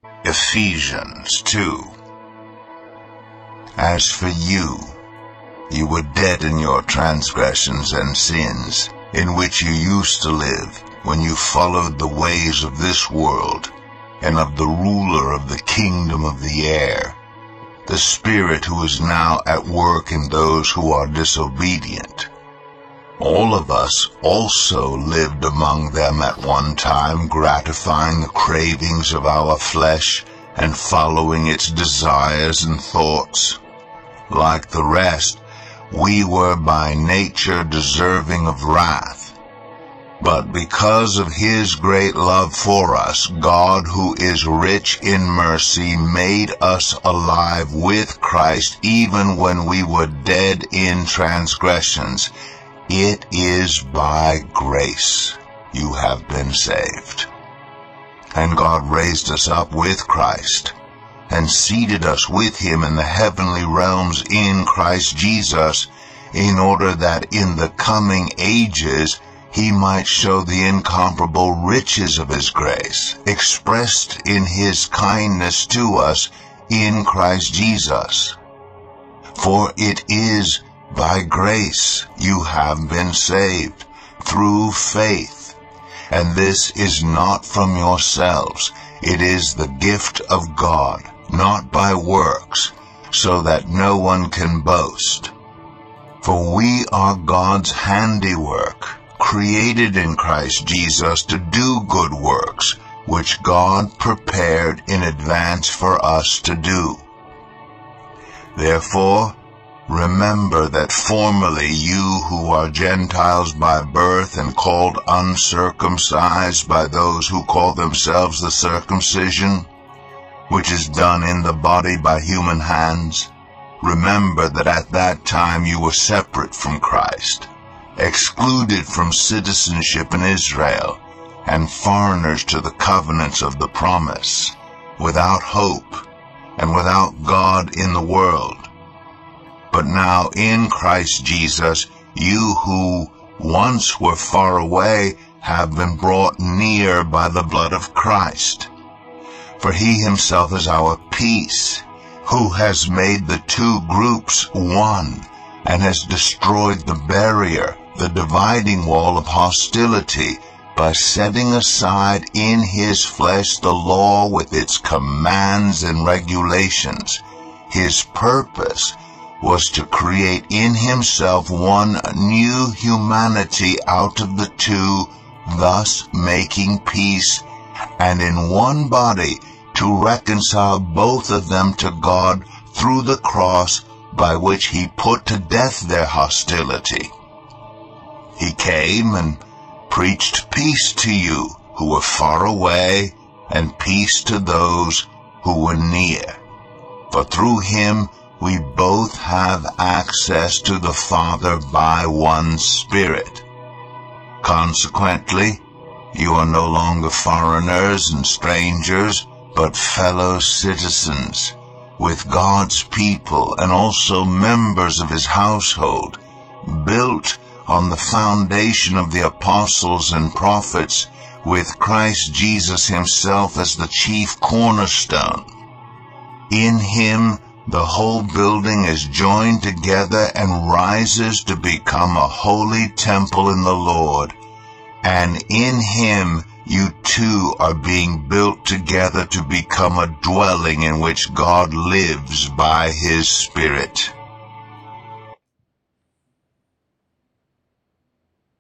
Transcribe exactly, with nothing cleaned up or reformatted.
Ephesians two. As for you, you were dead in your transgressions and sins, in which you used to live, when you followed the ways of this world, and of the ruler of the kingdom of the air, the Spirit who is now at work in those who are disobedient. All of us also lived among them at one time, gratifying the cravings of our flesh and following its desires and thoughts. Like the rest, we were by nature deserving of wrath. But because of his great love for us, God, who is rich in mercy, made us alive with Christ even when we were dead in transgressions. It is by grace you have been saved. And God raised us up with Christ, and seated us with him in the heavenly realms in Christ Jesus, in order that in the coming ages he might show the incomparable riches of his grace, expressed in his kindness to us in Christ Jesus. For it is by grace you have been saved, through faith. And this is not from yourselves, it is the gift of God, not by works, so that no one can boast. For we are God's handiwork, created in Christ Jesus to do good works, which God prepared in advance for us to do. Therefore, remember that formerly you who are Gentiles by birth and called uncircumcised by those who call themselves the circumcision, which is done in the body by human hands, remember that at that time you were separate from Christ, excluded from citizenship in Israel, and foreigners to the covenants of the promise, without hope and without God in the world. But now in Christ Jesus, you who once were far away have been brought near by the blood of Christ. For he himself is our peace, who has made the two groups one, and has destroyed the barrier, the dividing wall of hostility, by setting aside in his flesh the law with its commands and regulations. His purpose was to create in himself one new humanity out of the two, thus making peace, and in one body to reconcile both of them to God through the cross, by which he put to death their hostility. He came and preached peace to you who were far away, and peace to those who were near. For through him we both have access to the Father by one Spirit. Consequently, you are no longer foreigners and strangers, but fellow citizens with God's people, and also members of his household, built on the foundation of the apostles and prophets, with Christ Jesus himself as the chief cornerstone. In him the whole building is joined together and rises to become a holy temple in the Lord, and in him you too are being built together to become a dwelling in which God lives by his Spirit.